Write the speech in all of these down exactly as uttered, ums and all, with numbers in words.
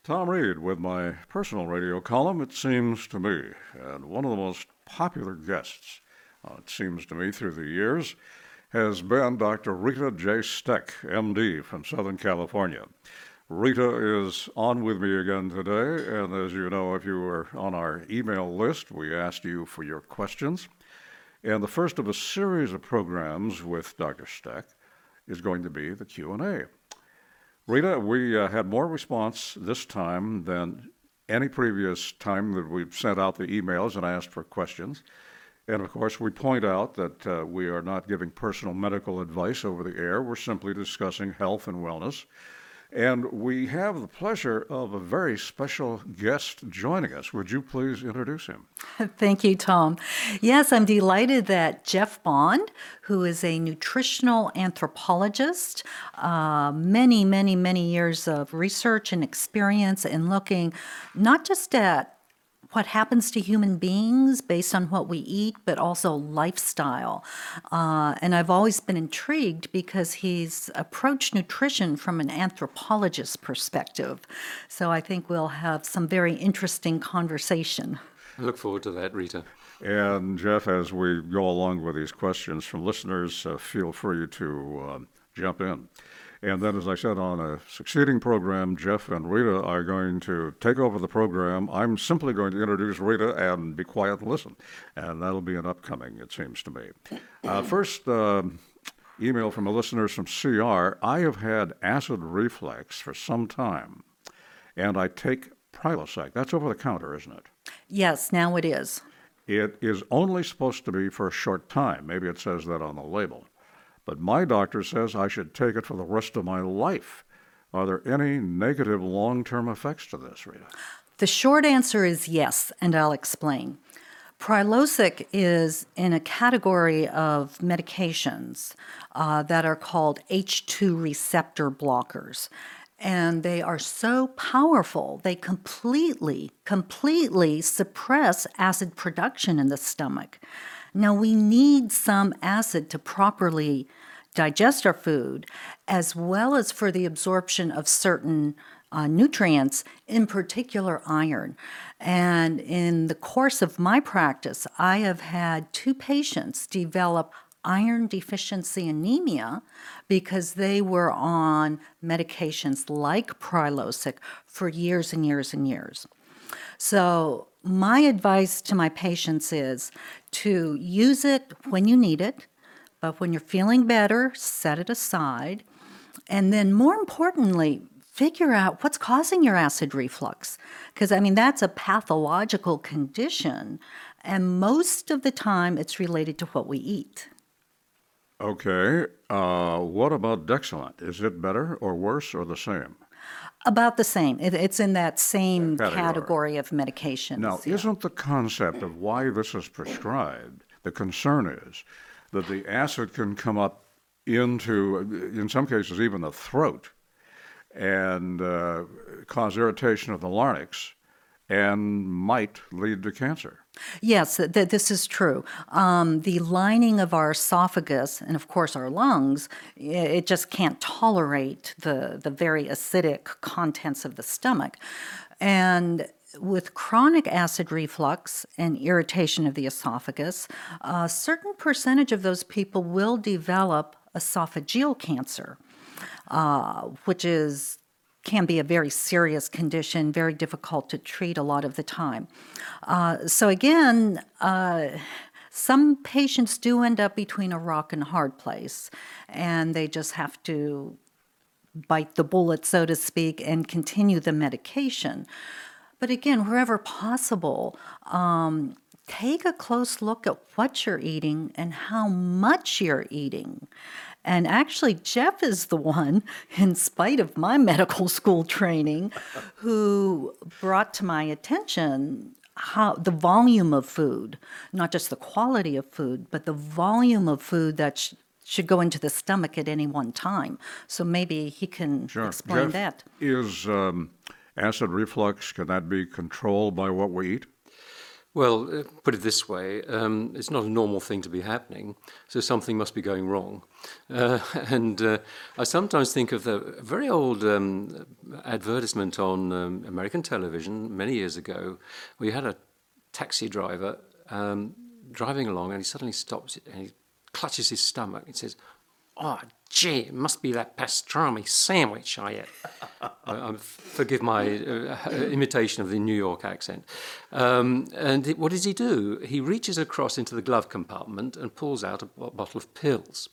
Tom Reed with my personal radio column, It Seems to Me. And one of the most popular guests, uh, it seems to me, through the years, has been Doctor Rita J. Steck, M D from Southern California. Rita is on with me again today, and as you know, if you were on our email list, we asked you for your questions. And the first of a series of programs with Doctor Steck is going to be the Q and A. Rita, we uh, had more response this time than any previous time that we've sent out the emails and asked for questions. And of course, we point out that uh, we are not giving personal medical advice over the air. We're simply discussing health and wellness. And we have the pleasure of a very special guest joining us. Would you please introduce him? Thank you, Tom. Yes, I'm delighted that Jeff Bond, who is a nutritional anthropologist, uh, many, many, many years of research and experience in looking not just at what happens to human beings based on what we eat, but also lifestyle. Uh, and I've always been intrigued because he's approached nutrition from an anthropologist's perspective. So I think we'll have some very interesting conversation. I look forward to that, Rita. And Jeff, as we go along with these questions from listeners, uh, feel free to uh, jump in. And then, as I said, on a succeeding program, Jeff and Rita are going to take over the program. I'm simply going to introduce Rita and be quiet and listen. And that'll be an upcoming, it seems to me. Uh, first, uh, email from a listener from C R. I have had acid reflux for some time, and I take Prilosec. That's over the counter, isn't it? Yes, now it is. It is only supposed to be for a short time. Maybe it says that on the label. But my doctor says I should take it for the rest of my life. Are there any negative long-term effects to this, Rita? The short answer is yes, and I'll explain. Prilosec is in a category of medications uh, that are called H two receptor blockers. And they are so powerful, they completely, completely suppress acid production in the stomach. Now, we need some acid to properly digest our food, as well as for the absorption of certain uh, nutrients, in particular iron. And in the course of my practice, I have had two patients develop iron deficiency anemia because they were on medications like Prilosec for years and years and years. So my advice to my patients is to use it when you need it, but when you're feeling better, set it aside. And then more importantly, figure out what's causing your acid reflux. Because, I mean, that's a pathological condition, and most of the time it's related to what we eat. Okay. Uh, what about Dexalant? Is it better or worse or the same? About the same. It, it's in that same Category. category of medications. Now, yeah. isn't the concept of why this is prescribed, the concern is that the acid can come up into, in some cases, even the throat, and uh, cause irritation of the larynx, and might lead to cancer? Yes, th- this is true. Um, the lining of our esophagus and, of course, our lungs, it just can't tolerate the, the very acidic contents of the stomach. And with chronic acid reflux and irritation of the esophagus, a certain percentage of those people will develop esophageal cancer, uh, which is can be a very serious condition, very difficult to treat a lot of the time. Uh, so again, uh, some patients do end up between a rock and a hard place, and they just have to bite the bullet, so to speak, and continue the medication. But again, wherever possible, um, take a close look at what you're eating and how much you're eating. And actually, Jeff is the one, in spite of my medical school training, who brought to my attention how the volume of food, not just the quality of food, but the volume of food that sh- should go into the stomach at any one time. So maybe he can Sure. explain Jeff, that. Is um, acid reflux, can that be controlled by what we eat? Well, uh, put it this way, um, it's not a normal thing to be happening, so something must be going wrong. Uh, and uh, I sometimes think of the very old um, advertisement on um, American television many years ago, where you had a taxi driver um, driving along and he suddenly stops and he clutches his stomach and says, "Oh, gee, it must be that pastrami sandwich I ate." uh, um, forgive my uh, imitation of the New York accent. Um, and it, what does he do? He reaches across into the glove compartment and pulls out a b- bottle of pills.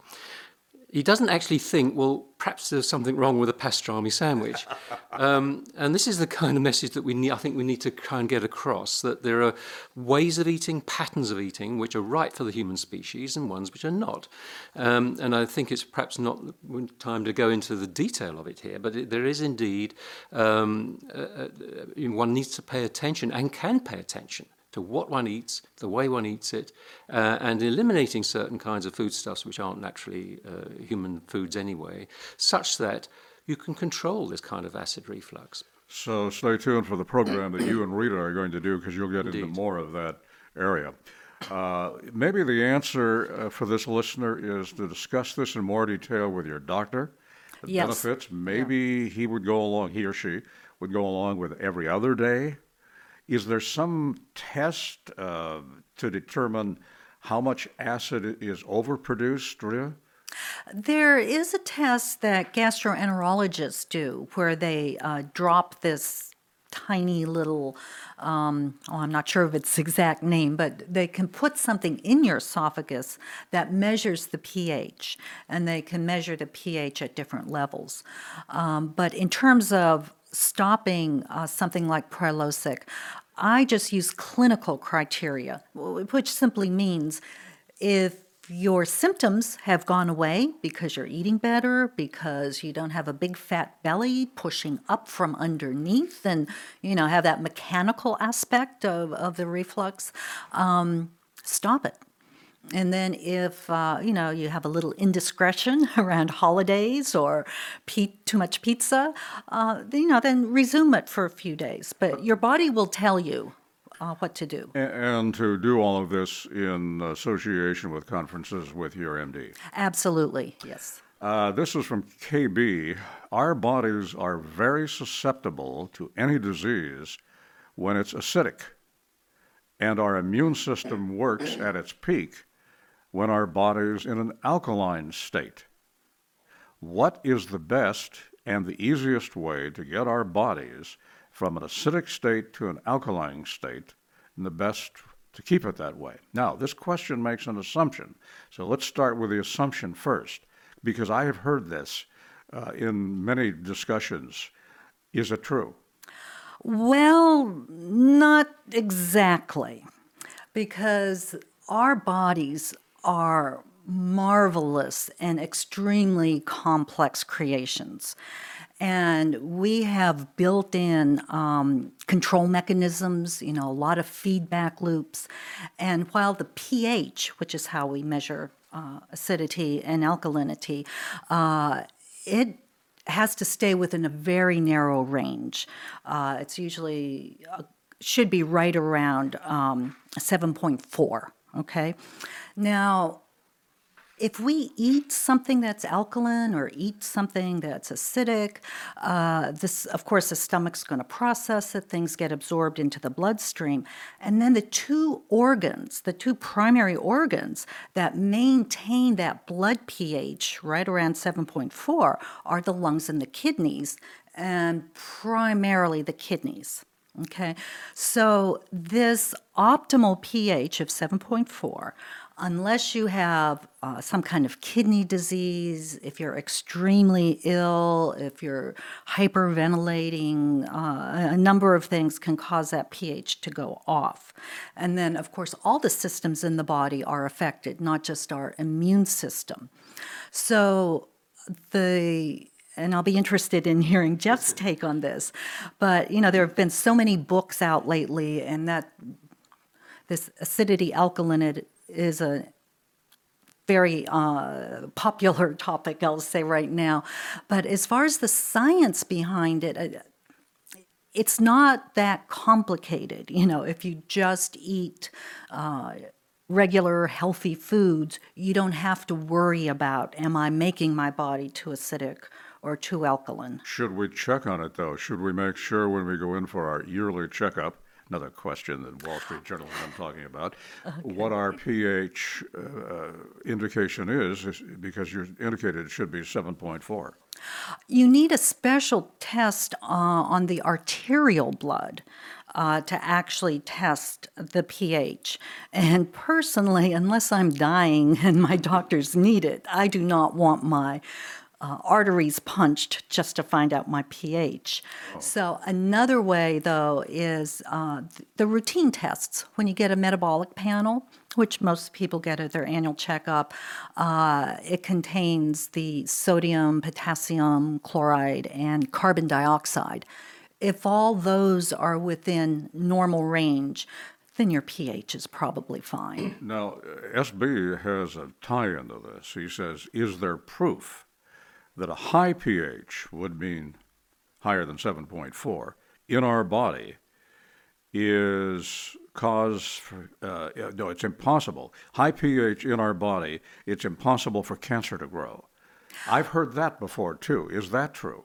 He doesn't actually think, well, perhaps there's something wrong with a pastrami sandwich. Um, and this is the kind of message that we need, I think we need to try and get across, that there are ways of eating, patterns of eating, which are right for the human species and ones which are not. Um, and I think it's perhaps not time to go into the detail of it here, but it, there is indeed, um, uh, uh, one needs to pay attention and can pay attention to what one eats, the way one eats it, uh, and eliminating certain kinds of foodstuffs which aren't naturally uh, human foods anyway, such that you can control this kind of acid reflux. So stay tuned for the program that you and Rita are going to do, because you'll get Indeed. into more of that area. Uh, maybe the answer uh, for this listener is to discuss this in more detail with your doctor. The Yes. benefits. Maybe he would go along, he or she would go along with every other day. Is there some test uh, to determine how much acid is overproduced, Rita? There is a test that gastroenterologists do where they uh, drop this tiny little, um, oh, I'm not sure of its exact name, but they can put something in your esophagus that measures the pH, and they can measure the pH at different levels. Um, but in terms of stopping uh, something like Prilosec, I just use clinical criteria, wh- which simply means if your symptoms have gone away because you're eating better, because you don't have a big fat belly pushing up from underneath and, you know, have that mechanical aspect of, of the reflux, um, stop it. And then if, uh, you know, you have a little indiscretion around holidays or pe- too much pizza, uh, you know, then resume it for a few days. But your body will tell you uh, what to do. A- And to do all of this in association with conferences with your M D. Absolutely, yes. Uh, this is from K B. Our bodies are very susceptible to any disease when it's acidic, and our immune system works at its peak when our body's in an alkaline state. What is the best and the easiest way to get our bodies from an acidic state to an alkaline state, and the best to keep it that way? Now, this question makes an assumption. So let's start with the assumption first, because I have heard this uh, in many discussions. Is it true? Well, not exactly, because our bodies are marvelous and extremely complex creations. And we have built in um, control mechanisms, you know, a lot of feedback loops. And while the pH, which is how we measure uh, acidity and alkalinity, uh, it has to stay within a very narrow range. Uh, it's usually, uh, should be right around um, seven point four, okay? Now, if we eat something that's alkaline or eat something that's acidic, uh, this, of course, the stomach's going to process it, things get absorbed into the bloodstream. And then the two organs, the two primary organs that maintain that blood pH right around seven point four are the lungs and the kidneys, and primarily the kidneys. Okay, so this optimal pH of seven point four, unless you have uh, some kind of kidney disease, if you're extremely ill, if you're hyperventilating, uh, a number of things can cause that pH to go off. And then, of course, all the systems in the body are affected, not just our immune system. So the and I'll be interested in hearing Jeff's take on this. But, you know, there have been so many books out lately, and that this acidity alkalinity is a very uh, popular topic, I'll say right now. But as far as the science behind it, uh, it's not that complicated. You know, if you just eat uh, regular healthy foods, you don't have to worry about, am I making my body too acidic or too alkaline? Should we check on it, though? Should we make sure when we go in for our yearly checkup, another question that Wall Street Journal has been talking about, what our pH uh, indication is, is, because you indicated it should be seven point four. You need a special test uh, on the arterial blood uh, to actually test the pH. And personally, unless I'm dying and my doctors need it, I do not want my uh, arteries punched just to find out my pH. Oh. So another way, though, is uh, the routine tests. When you get a metabolic panel, which most people get at their annual checkup, uh, it contains the sodium, potassium, chloride, and carbon dioxide. If all those are within normal range, then your pH is probably fine. Now, S B has a tie into this. He says, is there proof that a high pH would mean higher than seven point four in our body is cause for, uh, no, it's impossible. High pH in our body, it's impossible for cancer to grow. I've heard that before, too. Is that true?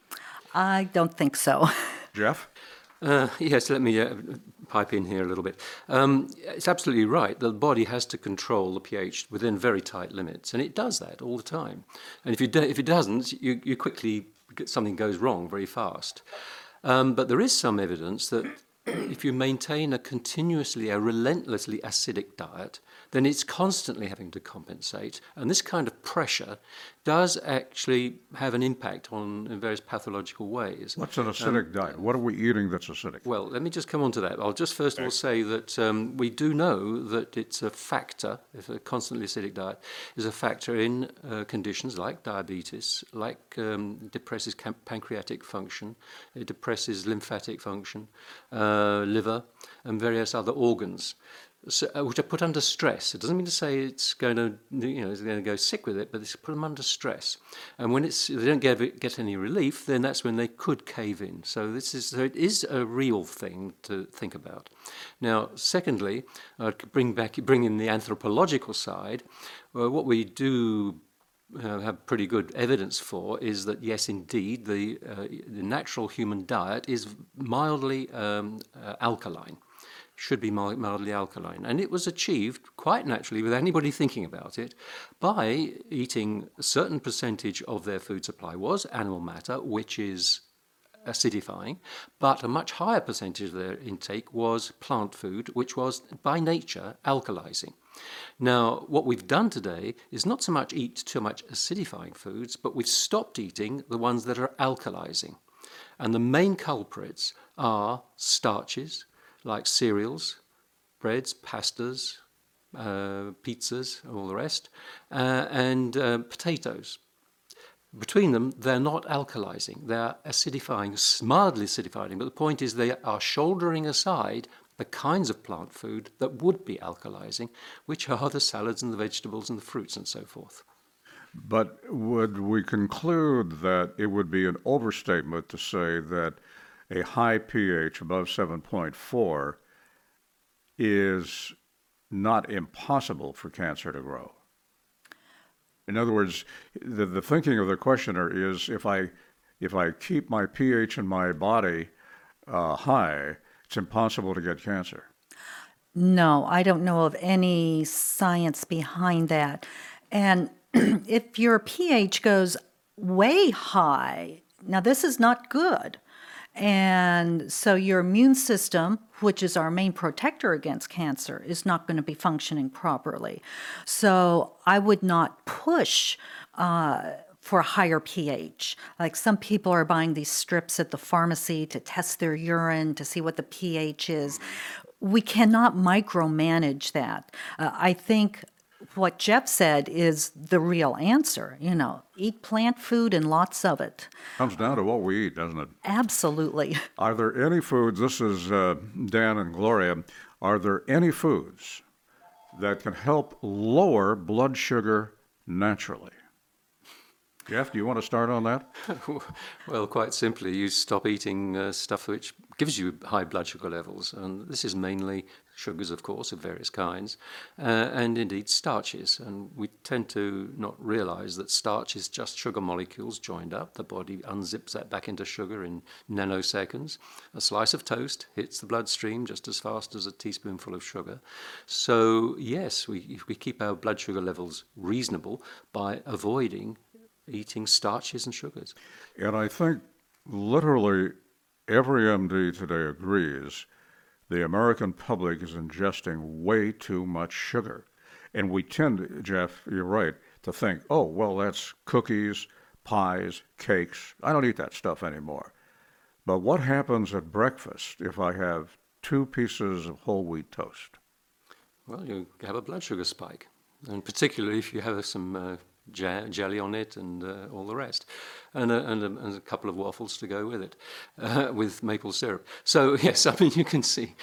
I don't think so. Jeff? Uh, yes, let me uh, pipe in here a little bit. Um, it's absolutely right. The body has to control the pH within very tight limits, and it does that all the time. And if, you do, if it doesn't, you, you quickly get, something goes wrong very fast. Um, but there is some evidence that if you maintain a continuously, a relentlessly acidic diet, then it's constantly having to compensate. And this kind of pressure does actually have an impact on in various pathological ways. What's an acidic um, diet? What are we eating that's acidic? Well, let me just come on to that. I'll just first of all say that um, we do know that it's a factor, if a constantly acidic diet is a factor in uh, conditions like diabetes, like um, depresses cam- pancreatic function, it depresses lymphatic function, uh, liver, and various other organs. So, uh, which are put under stress. It doesn't mean to say it's going to, you know, it's going to go sick with it, but it's put them under stress. And when it's they don't get get any relief, then that's when they could cave in. So this is so it is a real thing to think about. Now, secondly, I'd bring back bring in the anthropological side. Well, what we do Uh, have pretty good evidence for is that yes, indeed, the uh, the natural human diet is mildly um, uh, alkaline. Should be mildly alkaline. And it was achieved quite naturally, without anybody thinking about it, by eating a certain percentage of their food supply was animal matter, which is acidifying, but a much higher percentage of their intake was plant food, which was by nature alkalizing. Now, what we've done today is not so much eat too much acidifying foods, but we've stopped eating the ones that are alkalizing. And the main culprits are starches, like cereals, breads, pastas, uh, pizzas, all the rest, uh, and uh, potatoes. Between them, they're not alkalizing. They're acidifying, mildly acidifying, but the point is they are shouldering aside the kinds of plant food that would be alkalizing, which are the salads and the vegetables and the fruits and so forth. But would we conclude that it would be an overstatement to say that a high pH above seven point four is not impossible for cancer to grow? In other words, the, the thinking of the questioner is if I if I keep my pH in my body uh, high, it's impossible to get cancer. No, I don't know of any science behind that. And if your pH goes way high, now this is not good. And so your immune system, which is our main protector against cancer, is not going to be functioning properly. So I would not push uh, for a higher pH. Like some people are buying these strips at the pharmacy to test their urine to see what the pH is. We cannot micromanage that. Uh, I think what Jeff said is the real answer. You know, eat plant food and lots of it. Comes down to what we eat, doesn't it? Absolutely. Are there any foods, this is uh, Dan and Gloria, are there any foods that can help lower blood sugar naturally? Jeff, do you want to start on that? Well, quite simply, you stop eating uh, stuff which gives you high blood sugar levels. And this is mainly sugars, of course, of various kinds, uh, and indeed starches. And we tend to not realize that starch is just sugar molecules joined up. The body unzips that back into sugar in nanoseconds. A slice of toast hits the bloodstream just as fast as a teaspoonful of sugar. So, yes, we, we keep our blood sugar levels reasonable by avoiding eating starches and sugars. And I think literally every M D today agrees the American public is ingesting way too much sugar. And we tend, Jeff, you're right, to think, oh, well, that's cookies, pies, cakes. I don't eat that stuff anymore. But what happens at breakfast if I have two pieces of whole wheat toast? Well, you have a blood sugar spike, and particularly if you have some uh, ja- jelly on it and uh, all the rest, and a, and, a, and a couple of waffles to go with it, uh, with maple syrup. So, yes, I mean, you can see.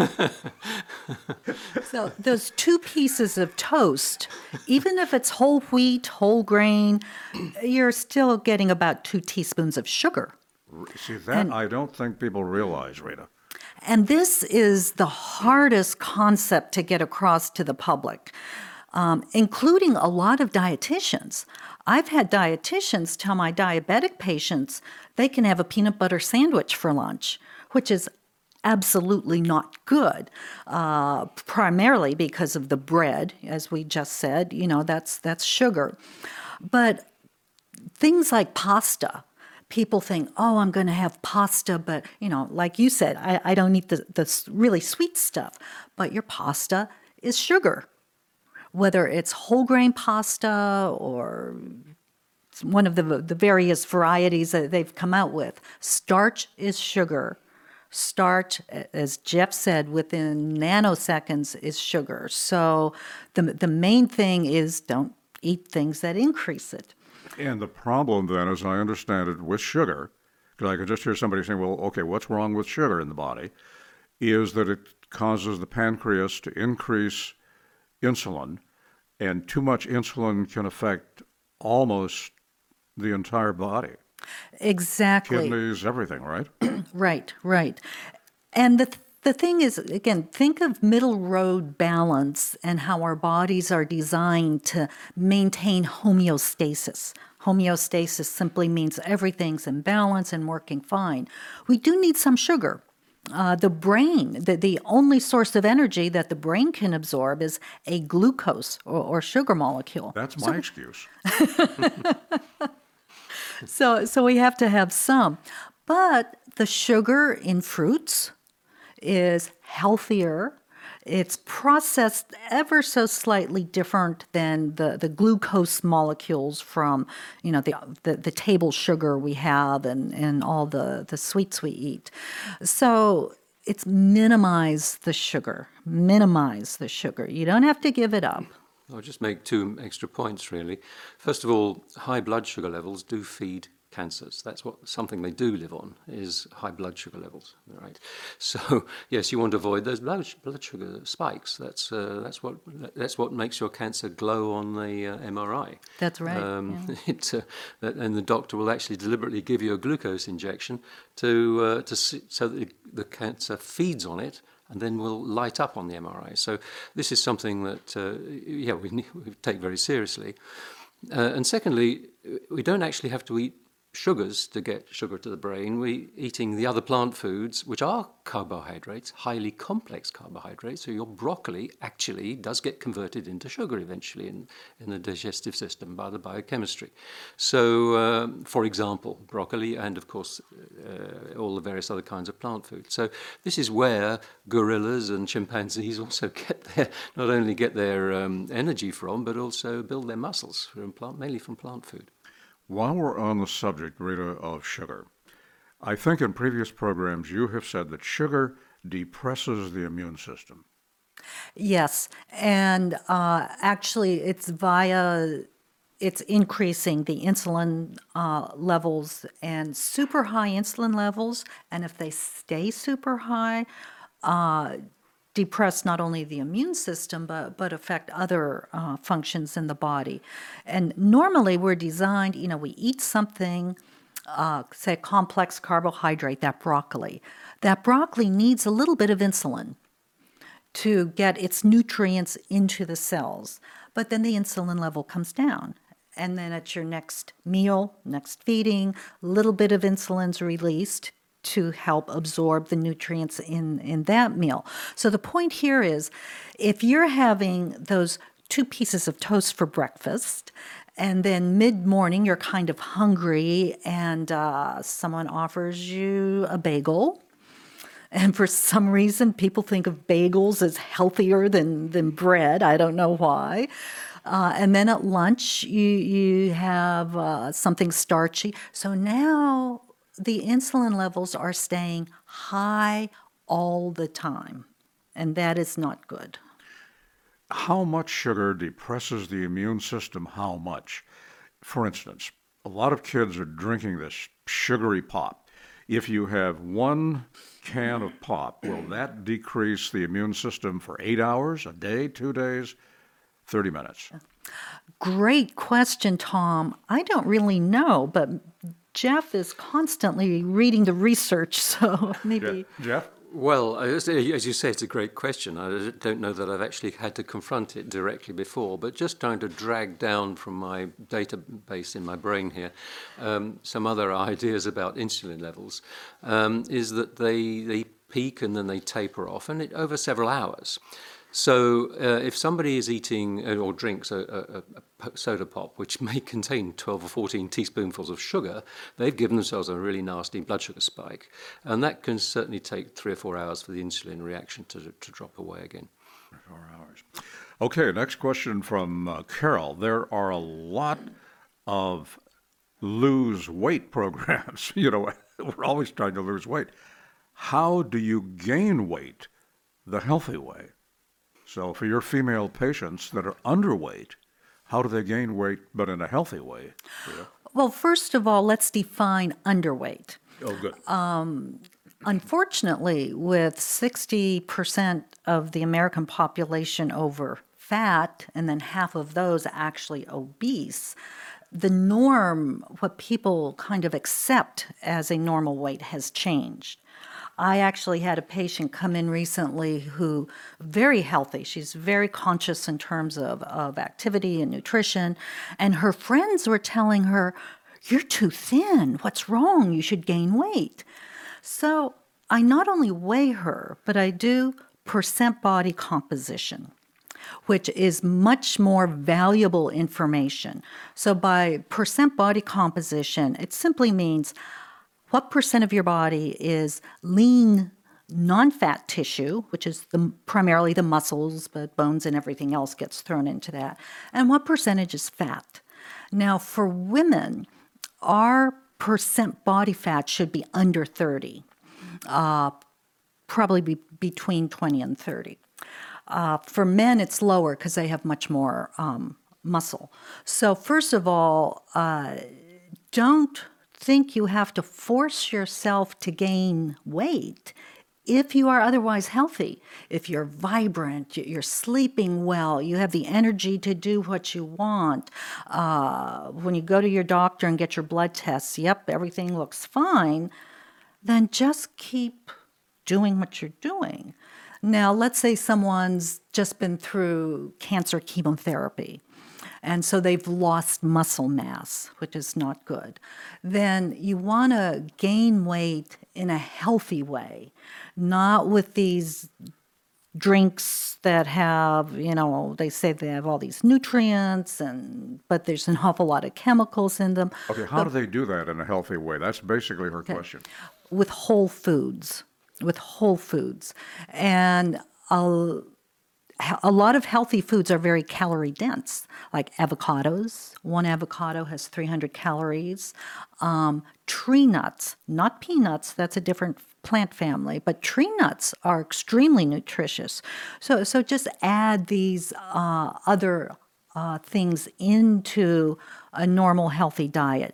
So those two pieces of toast, even if it's whole wheat, whole grain, you're still getting about two teaspoons of sugar. See, that I don't think people realize, Rita. And this is the hardest concept to get across to the public, um, including a lot of dietitians. I've had dietitians tell my diabetic patients they can have a peanut butter sandwich for lunch, which is absolutely not good, uh, primarily because of the bread, as we just said. You know, that's that's sugar. But things like pasta, people think, oh, I'm going to have pasta, but, you know, like you said, I, I don't eat the, the really sweet stuff. But your pasta is sugar, whether it's whole grain pasta or one of the, the various varieties that they've come out with. Starch is sugar. Starch, as Jeff said, within nanoseconds is sugar. So the, the main thing is don't eat things that increase it. And the problem then, as I understand it, with sugar, because I could just hear somebody saying, well, okay, what's wrong with sugar in the body, is that it causes the pancreas to increase insulin, and too much insulin can affect almost the entire body. Exactly. Kidneys, everything, right? Right, right. And the the thing is, again, think of middle road balance and how our bodies are designed to maintain homeostasis. Homeostasis simply means everything's in balance and working fine. We do need some sugar. Uh, the brain, the, the only source of energy that the brain can absorb is a glucose or, or sugar molecule. That's my excuse. So, so we have to have some. But the sugar in fruits is healthier. It's processed ever so slightly different than the, the glucose molecules from, you know, the, the, the table sugar we have and, and all the, the sweets we eat. So it's minimize the sugar, minimize the sugar. You don't have to give it up. I'll just make two extra points, really. First of all, high blood sugar levels do feed cancers. That's what something they do live on, is high blood sugar levels, right? So yes, you want to avoid those blood blood sugar spikes. That's uh, that's what that's what makes your cancer glow on the uh, M R I. That's right. Um, yeah. it, uh, that, and the doctor will actually deliberately give you a glucose injection to uh, to see, so that the cancer feeds on it and then will light up on the M R I. So this is something that uh, yeah we, need, we take very seriously. Uh, and secondly, we don't actually have to eat sugars to get sugar to the brain. We're eating the other plant foods, which are carbohydrates, highly complex carbohydrates. So your broccoli actually does get converted into sugar eventually in, in the digestive system by the biochemistry. So, um, for example, broccoli and, of course, uh, all the various other kinds of plant food. So this is where gorillas and chimpanzees also get their, not only get their um, energy from, but also build their muscles from plant, mainly from plant food. While we're on the subject, Rita, of sugar, I think in previous programs you have said that sugar depresses the immune system. Yes, and uh, actually it's via, it's increasing the insulin uh, levels and super high insulin levels, and if they stay super high, uh, depress not only the immune system, but, but affect other uh, functions in the body. And normally we're designed, you know, we eat something, uh, say complex carbohydrate, that broccoli. That broccoli needs a little bit of insulin to get its nutrients into the cells. But then the insulin level comes down. And then at your next meal, next feeding, a little bit of insulin's released to help absorb the nutrients in, in that meal. So the point here is, if you're having those two pieces of toast for breakfast, and then mid-morning you're kind of hungry, and uh, someone offers you a bagel, and for some reason people think of bagels as healthier than, than bread. I don't know why. Uh, and then at lunch you, you have uh, something starchy. So now the insulin levels are staying high all the time, and that is not good. How much sugar depresses the immune system? How much? For instance, a lot of kids are drinking this sugary pop. If you have one can of pop, will that decrease the immune system for eight hours, a day, two days, thirty minutes? Great question, Tom. I don't really know, but Jeff is constantly reading the research, so maybe. Yeah. Jeff? Well, as as you say, it's a great question. I don't know that I've actually had to confront it directly before, but just trying to drag down from my database in my brain here um, some other ideas about insulin levels um, is that they, they peak and then they taper off, and it, over several hours. So uh, if somebody is eating uh, or drinks a, a, a soda pop, which may contain twelve or fourteen teaspoonfuls of sugar, they've given themselves a really nasty blood sugar spike. And that can certainly take three or four hours for the insulin reaction to, to drop away again. Four hours. Okay, next question from uh, Carol. There are a lot of lose weight programs. You know, we're always trying to lose weight. How do you gain weight the healthy way? So for your female patients that are underweight, how do they gain weight but in a healthy way? Yeah. Well, first of all, let's define underweight. Oh, good. Unfortunately, with sixty percent of the American population over fat, and then half of those actually obese, the norm, what people kind of accept as a normal weight, has changed. I actually had a patient come in recently who, very healthy, she's very conscious in terms of, of activity and nutrition, and her friends were telling her, "You're too thin, what's wrong? You should gain weight." So I not only weigh her, but I do percent body composition, which is much more valuable information. So by percent body composition, it simply means what percent of your body is lean, non-fat tissue, which is the, primarily the muscles, but bones and everything else gets thrown into that, and what percentage is fat. Now, for women, our percent body fat should be under thirty, uh, probably be between twenty and thirty. Uh, for men, it's lower because they have much more um, muscle. So first of all, uh, don't think you have to force yourself to gain weight if you are otherwise healthy. If you're vibrant, you're sleeping well, you have the energy to do what you want. Uh, when you go to your doctor and get your blood tests, yep, everything looks fine, then just keep doing what you're doing. Now, let's say someone's just been through cancer chemotherapy, and so they've lost muscle mass, which is not good. Then you want to gain weight in a healthy way, not with these drinks that have, you know, they say they have all these nutrients, and but there's an awful lot of chemicals in them. Okay, how do they do that in a healthy way? That's basically her question. With whole foods, with whole foods. And a, a lot of healthy foods are very calorie dense, like avocados. One avocado has three hundred calories. Um, tree nuts, not peanuts, that's a different plant family, but tree nuts are extremely nutritious. So, so just add these uh, other uh, things into a normal, healthy diet.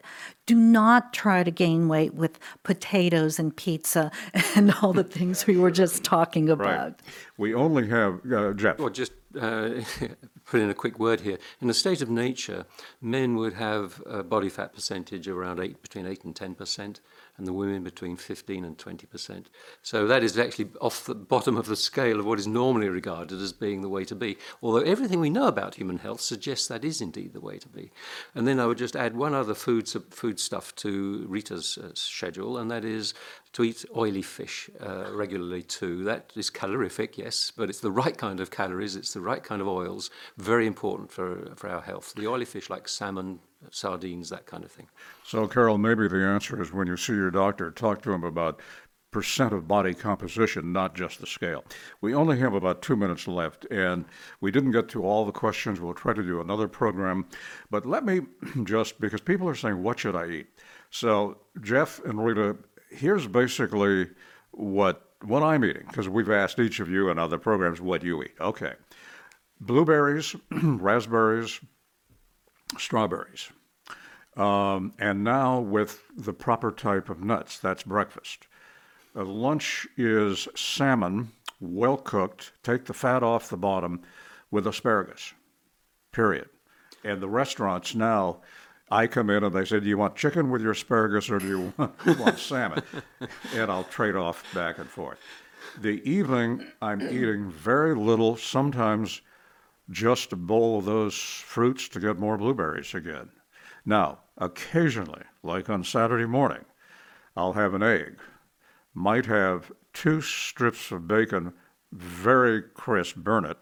do not try to gain weight with potatoes and pizza and all the things we were just talking about. Right. We only have, uh, Jeff. Well, just uh, put in a quick word here. In a state of nature, men would have a body fat percentage around eight, between eight and ten percent, and the women between fifteen and twenty percent. So that is actually off the bottom of the scale of what is normally regarded as being the way to be. Although everything we know about human health suggests that is indeed the way to be. And then I would just add one other food food stuff to Rita's uh, schedule, and that is to eat oily fish uh, regularly too. That is calorific, yes, but it's the right kind of calories, it's the right kind of oils, very important for, for our health. The oily fish like salmon, sardines, that kind of thing. So, Carol, maybe the answer is when you see your doctor, talk to him about percent of body composition, not just the scale. We only have about two minutes left, and we didn't get to all the questions. We'll try to do another program. But let me just, because people are saying, what should I eat? So, Jeff and Rita, here's basically what what I'm eating, because we've asked each of you in other programs what you eat. Okay. Blueberries, raspberries, strawberries. Um, and now with the proper type of nuts, that's breakfast. Uh, lunch is salmon, well cooked, take the fat off the bottom, with asparagus, period. And the restaurants now, I come in and they say, do you want chicken with your asparagus or do you want, want salmon? And I'll trade off back and forth. The evening, I'm eating very little, sometimes just a bowl of those fruits to get more blueberries again. Now, occasionally, like on Saturday morning, I'll have an egg, might have two strips of bacon, very crisp, burn it,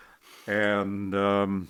and um,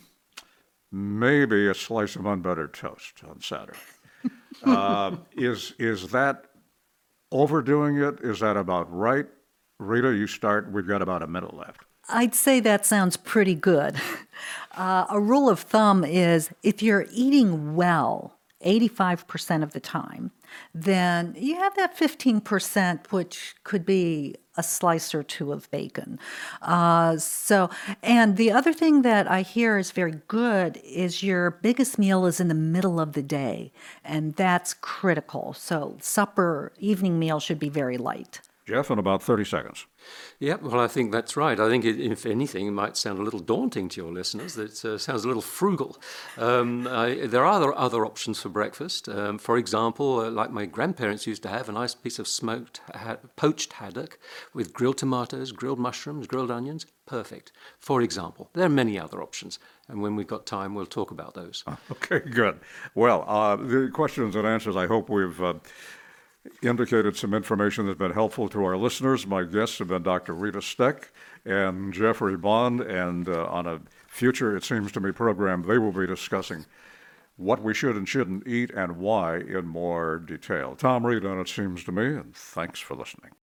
maybe a slice of unbuttered toast on Saturday. uh, is is that overdoing it? Is that about right? Rita, you start. We've got about a minute left. I'd say that sounds pretty good. Uh, a rule of thumb is if you're eating well eighty-five percent of the time, then you have that fifteen percent, which could be a slice or two of bacon. Uh, so, and the other thing that I hear is very good is your biggest meal is in the middle of the day, and that's critical. So supper, evening meal should be very light. Jeff, in about thirty seconds. Yeah, well, I think that's right. I think, it, if anything, it might sound a little daunting to your listeners. It uh, sounds a little frugal. Um, I, there are other, other options for breakfast. Um, for example, uh, like my grandparents used to have, a nice piece of smoked, ha- poached haddock with grilled tomatoes, grilled mushrooms, grilled onions. Perfect. For example, there are many other options. And when we've got time, we'll talk about those. Okay, good. Well, uh, the questions and answers, I hope we've uh, indicated some information that's been helpful to our listeners. My guests have been Doctor Rita Steck and Jeffrey Bond, and uh, on a future, it seems to me, program, they will be discussing what we should and shouldn't eat and why in more detail. Tom Reed on It Seems to Me, and thanks for listening.